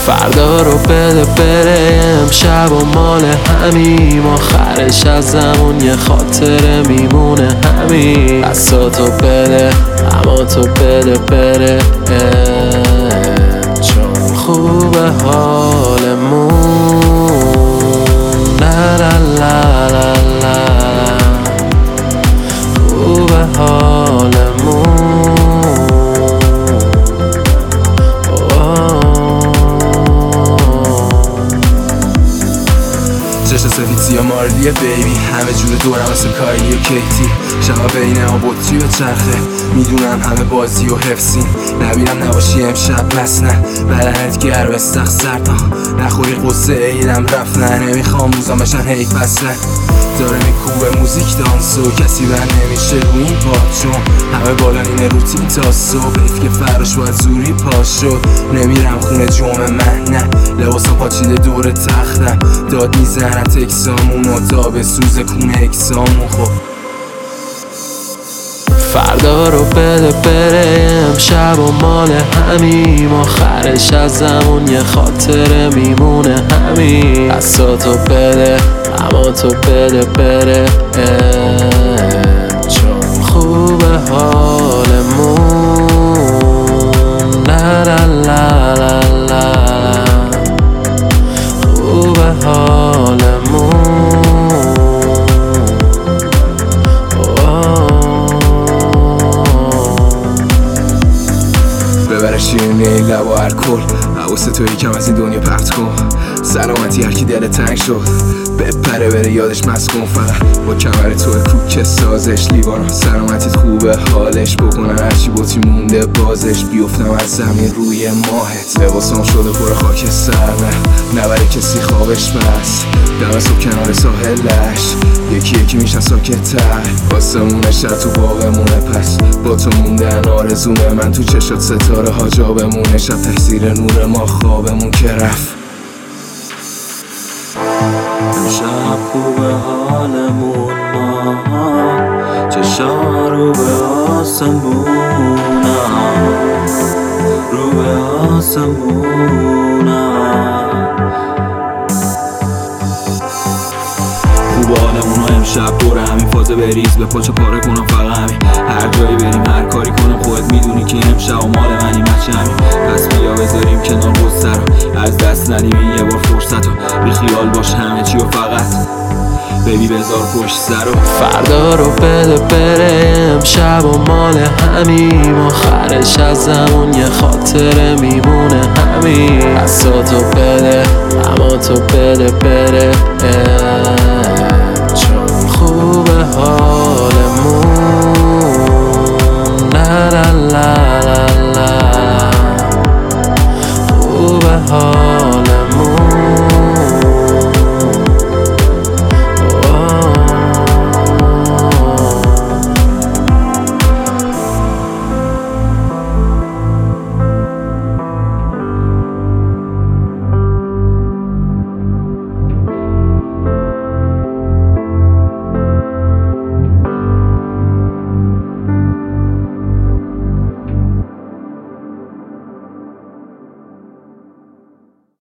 فردا رو بده بره، امشب و مال همیم، آخرش از زمان یه خاطره میمونه همین. دستاتو بده اما تو بده بره، چون خوبه حالمون. لا لا لا لا لا، خوبه حالمون. چشم سفید سیاه مارلیه بیبی، همه جور دورم مثل کایلی و کیتی. شبا بین آبوتری و چرخه، میدونم همه بازی و حفظین. نبیرم نباشی امشب بس نه، بدنت گرم استخ سرد، نخوری قصه ایدم رفت نه. نمیخوام روزا بشن حیف اصلا، داره میکوبه موزیک دانسو، کسی بر نمیشه رو این پاد، چون همه بالانین روتین تا صبح. حیف که فراش باید زوری پاش شد، نمیرم خونه جمعه من نه، لباسم پاچیده دور تختم، داد میزنن تکسامون و تا به سوز کونه اکسامون. خب فردا رو بده بره، امشب و مال همیم، آخرش از زمان یه خاطره میمونه همین. دستاتو بده اما تو بده بره، چون خوبه حالمون. لا لا لا لا لا، خوبه حالمون. شیرینی این لب و الکل، حواس تو یکم از این دنیا پرت کن. سلامتی هرکی دل تنگ شد بپره بره یادش مسکن، فقط با کمر تو کوک سازش لیوان. سلامتیت خوبه حالش، بکنن هرچی بوتی مونده بازش، بیفتم از زمین روی ماهت. لباسام شده پر خاک سر نه، نبره کسی خوابش بس، دم صبح کنار ساحلش، یکی یکی میشن ساکت تر. آسمونه شد تو باغمونه، پس با تو موندن آرزومه من. تو چشات ستاره ها جا بمونه، شب تکثیر نور ما خوابمون که رفت. امشب خوبه حالمون، ما چشا رو به آسمون، رو به آسمون. خوبه حالمون و امشب دوره همین فازه بریز به پاچه پاره کنم فقط همین. هر جایی بریم هر کاری کنم خودت میدونی که امشب و مال منی بچه همین. پس بیا بذاریم کنار غصه رو، از دست ندیم این یه بار فرصت رو، بی خیال باش همه چی و فقط بیبی بذار پشت سر رو. فردا رو بده بره، امشب و مال همیم، آخرش از زمان یه خاطره میمونه همین. دستاتو بده اما تو بده بره، چون خوبه حال